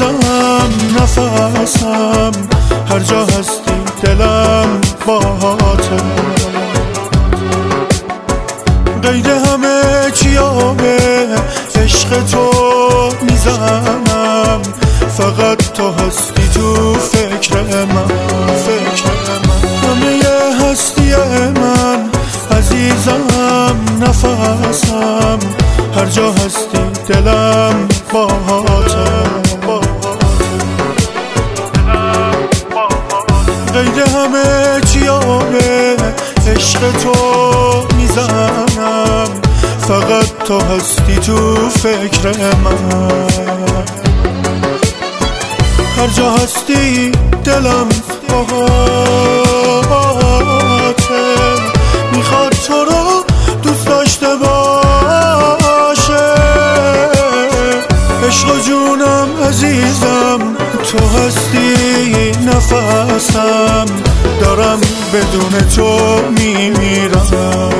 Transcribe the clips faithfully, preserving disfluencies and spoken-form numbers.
عزیزم نفسم، هر جا هستی دلم باهاته. قید همه چیامه عشق تو میزنم، فقط تو هستی تو فکر من، فکر من. همه هستی من عزیزم نفسم، هر جا هستی دلم باهاته. قید همه چیامه عشق تو میزنم، فقط تو هستی تو فکر من. هر جا هستی دلم باهاته، میخواد تو رو دوست داشته باشه. عشق و جونم عزیزم تو هستی نفسم، دارم بدون تو میمیرم.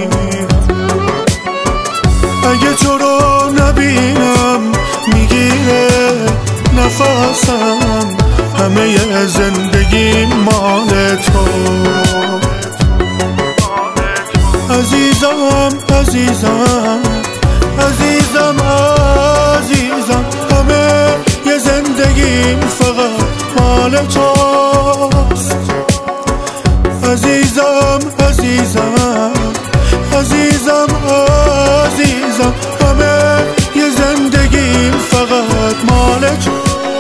اگه تو رو نبینم میگیره نفسم، همه زندگی مال تو. عزیزم عزیزم عزیزم عزیزم، همه یه زندگی فقط مال توست. عزیزم عزیزم عزیزم عزیزم، همه یه زندگی فقط مال توست.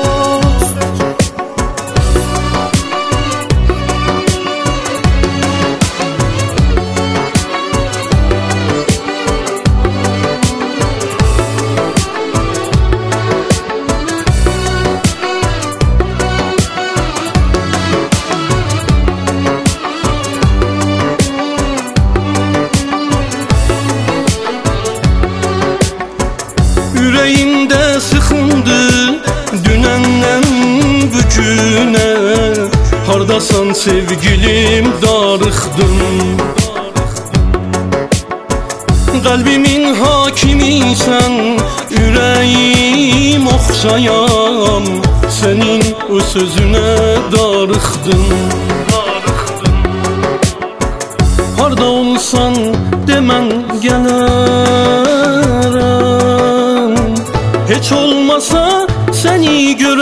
Yüreğimde sıxındı dünəndən bugünə, hardasan sevgilim darıxdım. Qəlbimin hakimisən, ürəyim oxşayam, sənin o sözünə darıxdım. Harda olsan demən gələrəm, heç olmasa səni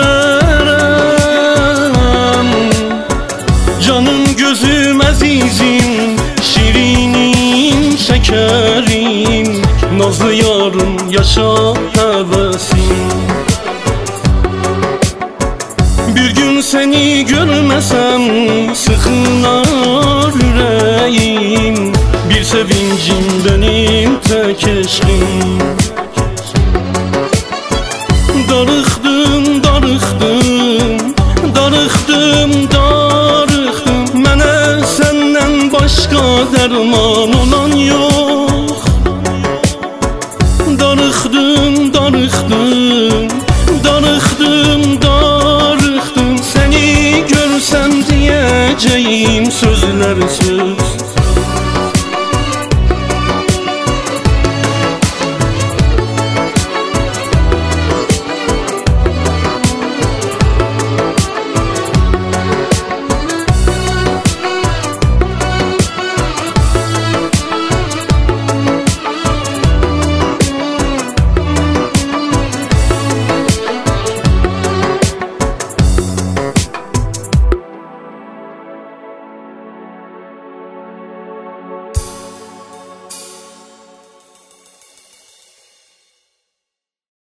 görərəm. Canım gözüm əzizim, şirinim şəkərim, nazlı yarım yaşa həvəsim. Bir gün səni görməsəm sıxılar ürəyim, bir sevincim benim tək eşqim. Darıxdım, darıxdım, darıxdım, darıxdım, mənə səndən başqa dərman olan yox. Darıxdım, darıxdım, darıxdım, darıxdım, səni görsəm deyəcəyim sözlər söz.